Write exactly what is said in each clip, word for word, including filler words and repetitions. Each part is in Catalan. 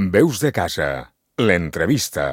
Veus de casa, l'entrevista.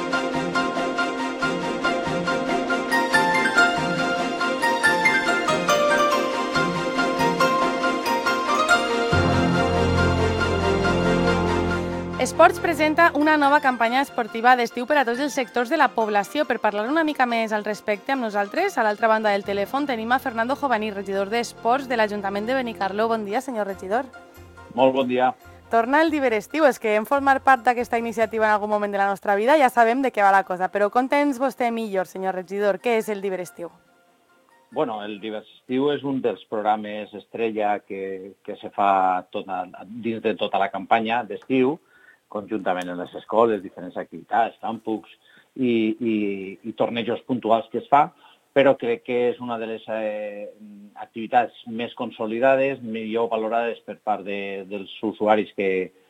Esports presenta una nova campanya esportiva d'estiu per a tots els sectors de la població. Per parlar una mica més al respecte amb nosaltres, a l'altra banda del telèfon tenim a Fernando Jovaní, regidor d'Esports de l'Ajuntament de Benicarló. Bon dia, senyor regidor. Molt bon dia. Torna el d'Iberestiu. És que hem format part d'aquesta iniciativa en algun moment de la nostra vida, ja sabem de què va la cosa, però conta'ns vostè millor, senyor regidor, què és el d'Iberestiu? Bueno, el d'Iberestiu és un dels programes estrella que, que se fa tota, dins de tota la campanya d'estiu, conjuntament amb les escoles, diferents activitats, campus i, i, i tornejos puntuals que es fa, però crec que és una de les eh, activitats més consolidades, millor valorades per part de, dels usuaris que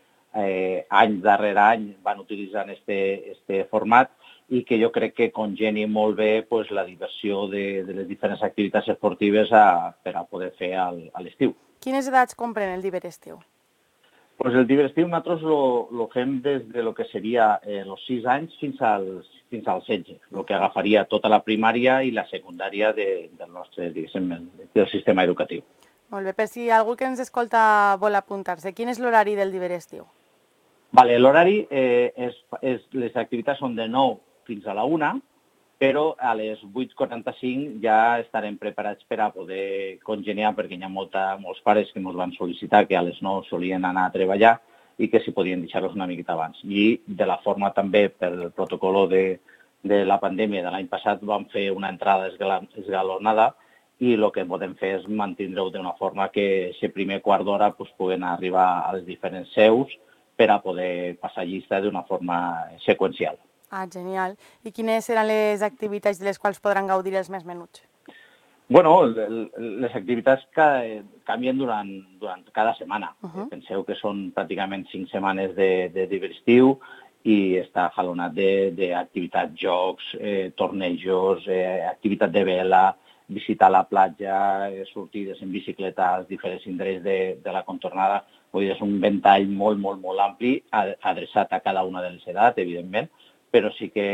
eh, any darrere any van utilitzant este, este format i que jo crec que congeni molt bé pues, la diversió de, de les diferents activitats esportives a, per a poder fer al, a l'estiu. Quines edats compren el d'Iberestiu? Pues el d'Iberestiu nosaltres lo, lo fem des de lo que seria eh, els sis anys fins als, fins als setze, el que agafaria tota la primària i la secundària de, del nostre, diguéssim, del sistema educatiu. Molt bé, per si algú que ens escolta vol apuntar-se, quin és l'horari del d'Iberestiu? Vale, l'horari, eh, és, és, les activitats són de nou fins a la una, però a les vuit quaranta-cinc ja estarem preparats per a poder congeniar, perquè hi ha molta, molts pares que ens van sol·licitar que a les nou solien anar a treballar i que si podien deixar-los una miqueta abans. I de la forma també, per el protocol de, de la pandèmia de l'any passat, vam fer una entrada esgalonada i el que podem fer és mantindre-ho d'una forma que aquest primer quart d'hora pues, puguen arribar a les diferents seus per a poder passar llista d'una forma seqüencial. Ah, genial. I quines seran les activitats de les quals podran gaudir els més menuts? Bueno, les activitats canvien durant, durant cada setmana. Uh-huh. Penseu que són pràcticament cinc setmanes de, de d'estiu i està jalonat d'activitats, jocs, eh, tornejos, eh, activitat de vela, visitar la platja, eh, sortides en bicicleta als diferents indrets de, de la contornada. Vull dir, és un ventall molt, molt, molt ampli, adreçat a cada una de les edats, evidentment, però sí que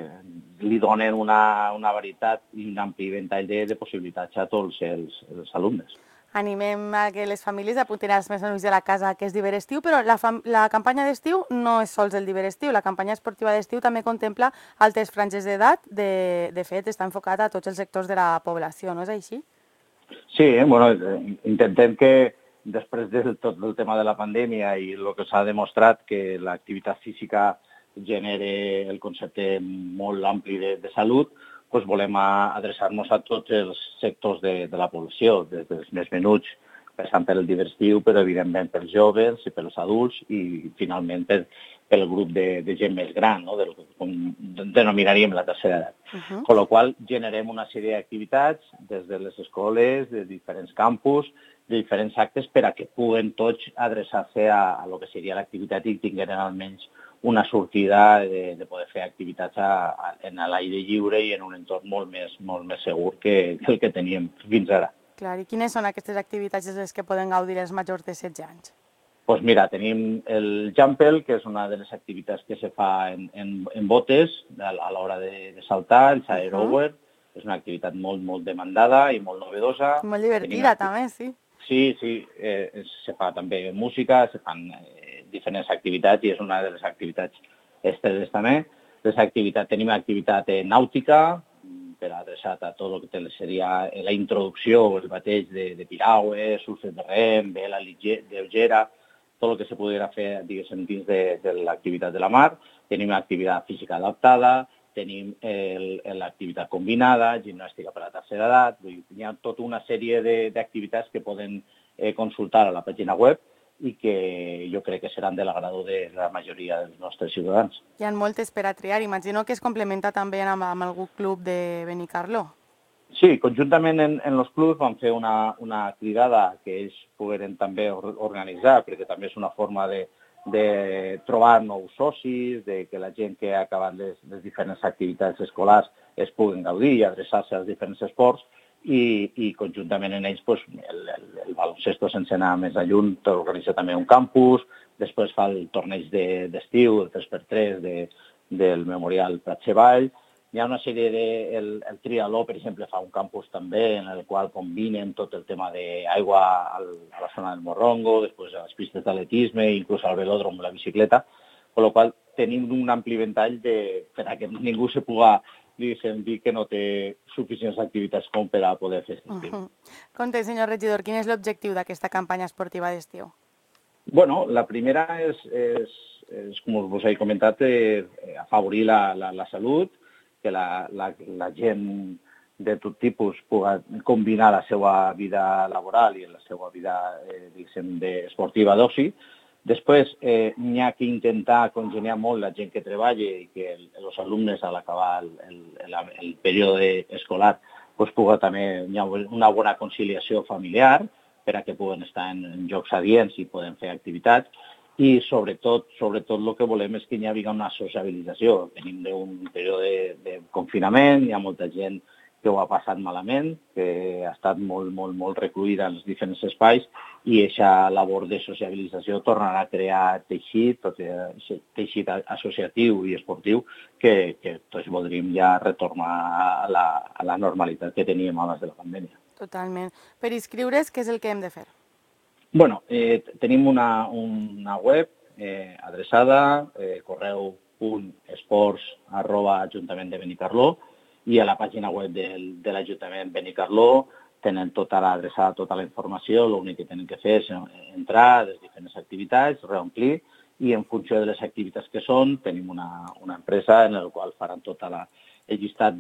li donen una, una varietat i un ampli ventall de, de possibilitats a tots els, els alumnes. Animem a que les famílies apuntin als més menuts de la casa, que és d'Iberestiu, però la, la campanya d'estiu no és sols el d'Iberestiu. La campanya esportiva d'estiu també contempla altres franges d'edat. De, de fet, està enfocada a tots els sectors de la població, no és així? Sí, bueno, intentem que després de tot el tema de la pandèmia i el que s'ha demostrat que l'activitat física genera el concepte molt ampli de, de salut, doncs volem adreçar-nos a tots els sectors de, de la població, des dels més menuts, passant per el d'Iberestiu, però evidentment pels joves i pels adults i finalment per, pel grup de, de gent més gran, no? Del que denominaríem la tercera edat. Uh-huh. Con la qual generem una sèrie d'activitats des de les escoles, de diferents campus, de diferents actes per a que puguen tots adreçar-se a, a lo que seria l'activitat i tinguin almenys una sortida de, de poder fer activitats a, a, en l'aire lliure i en un entorn molt més, molt més segur que, que el que teníem fins ara. Clar, i quines són aquestes activitats les que poden gaudir els majors de setze anys? Doncs mira, tenim el Jumpel, que és una de les activitats que se fa en, en, en botes a, a l'hora de, de saltar, el Aerower, uh-huh. És una activitat molt, molt demandada i molt novedosa. Molt divertida tenim... també, sí. Sí, sí, eh, se fa també música, se fan eh, diferents activitats i és una de les activitats estreses també. Les activitats, tenim activitat eh, nàutica, per adreçat a tot el que seria la introducció, el bateig de, de piragües, surfes de rem, vela lleugera, tot el que se podria fer, diguéssim, dins de, de l'activitat de la mar. Tenim activitat física adaptada, tenim l'activitat combinada, gimnàstica per a la tercera edat, hi ha tota una sèrie d'activitats que poden eh, consultar a la pàgina web i que jo crec que seran de l'agrado de la majoria dels nostres ciutadans. Hi ha moltes per a triar, imagino que es complementa també amb, amb algun club de Benicarló. Sí, conjuntament en, en els clubs vam fer una, una cridada que ells pogueren també organitzar, perquè també és una forma de de trobar nous socis, de que la gent que ha acabat les, les diferents activitats escolars es puguen gaudir i adreçar-se als diferents esports i, i conjuntament en ells pues, el, el, el baloncesto sense anar més a lluny organitza també un campus, després fa el torneig d'estiu, el tres per tres de, del Memorial Prat-Xevall. Hi ha una sèrie de... El, el triatló, per exemple, fa un campus també en el qual combinen tot el tema d'aigua a la zona del Morrongo, després a les pistes d'atletisme, inclús al velòdrom, la bicicleta, amb la qual tenim un ampli ventall de, per a que ningú se puga diguéssim, dir que no té suficients activitats com per a poder fer aquest estiu. Uh -huh. Conte, senyor regidor, quin és l'objectiu d'aquesta campanya esportiva d'estiu? Bueno, la primera és, és, és com us he comentat, eh, afavorir la, la, la salut, que la, la, la gent de tot tipus pugui combinar la seva vida laboral i la seva vida eh, diguéssim, esportiva d'oci. Després, eh, n'hi ha que intentar congeniar molt la gent que treballa i que els alumnes, a l'acabar el, el, el període escolar, pues, pugui també hi ha una bona conciliació familiar per a que puguen estar en, en llocs adients i poden fer activitats. I sobretot, sobretot el que volem és que hi hagi una sociabilització. Venim d'un període de, de confinament, hi ha molta gent que ho ha passat malament, que ha estat molt, molt, molt recluïda en els diferents espais i aquesta labor de sociabilització tornarà a crear teixit, tot teixit associatiu i esportiu que, que tots voldríem ja retornar a la, a la normalitat que teníem abans de la pandèmia. Totalment. Per inscriure's, què és el que hem de fer? Bueno, eh, tenim una, una web eh, adreçada, eh, correu.esports arroba ajuntament de Benicarló, i a la pàgina web del, de l'Ajuntament Benicarló tenen tota l'adreçada, tota la informació, l'únic que tenen que fer és entrar a les diferents activitats, reomplir, i en funció de les activitats que són, tenim una, una empresa en la qual faran tota la, el llistat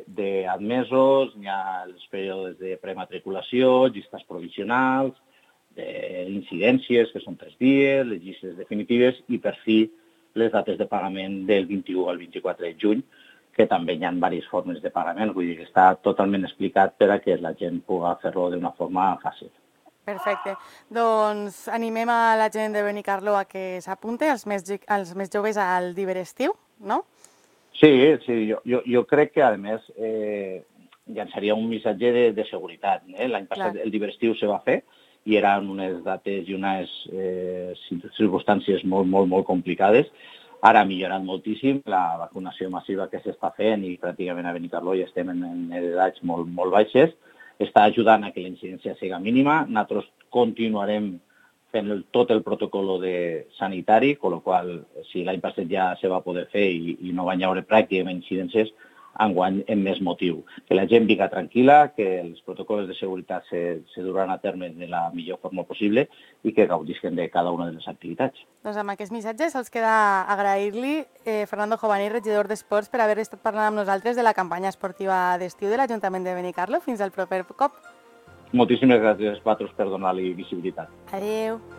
d'admesos, hi ha els períodes de prematriculació, llistes provisionals, d'incidències, que són tres dies, les llistes definitives i, per fi, les dates de pagament del vint-i-u al vint-i-quatre de juny, que també hi ha diverses formes de pagament, vull dir que està totalment explicat per a que la gent pugui fer-lo d'una forma fàcil. Perfecte. Doncs animem a la gent de Benicarló a que s'apunte, els, més, els més joves al d'Iberestiu, no? Sí, sí, jo, jo, jo crec que, a més, eh, llançaria un missatge de, de seguretat. Eh? L'any passat Clar. el d'Iberestiu se va fer, i eren unes dates i unes eh, circumstàncies molt, molt, molt complicades. Ara ha millorat moltíssim la vacunació massiva que s'està fent i pràcticament a Benicarló ja estem en, en edats molt, molt baixes. Està ajudant a que la incidència sigui mínima. Nosaltres continuarem fent el, tot el protocol de sanitari, amb la qual si l'any passat ja se va poder fer i, i no van haver pràcticament incidències, enguany amb més motiu. Que la gent viga tranquil·la, que els protocols de seguretat se, se duran a terme de la millor forma possible i que gaudisquen de cada una de les activitats. Doncs amb aquest missatge sols queda agrair-li eh, Fernando Jovaní, regidor d'Esports, per haver estat parlant amb nosaltres de la campanya esportiva d'estiu de l'Ajuntament de Benicarló. Fins al proper cop. Moltíssimes gràcies a vosaltres per donar-li visibilitat. Adéu.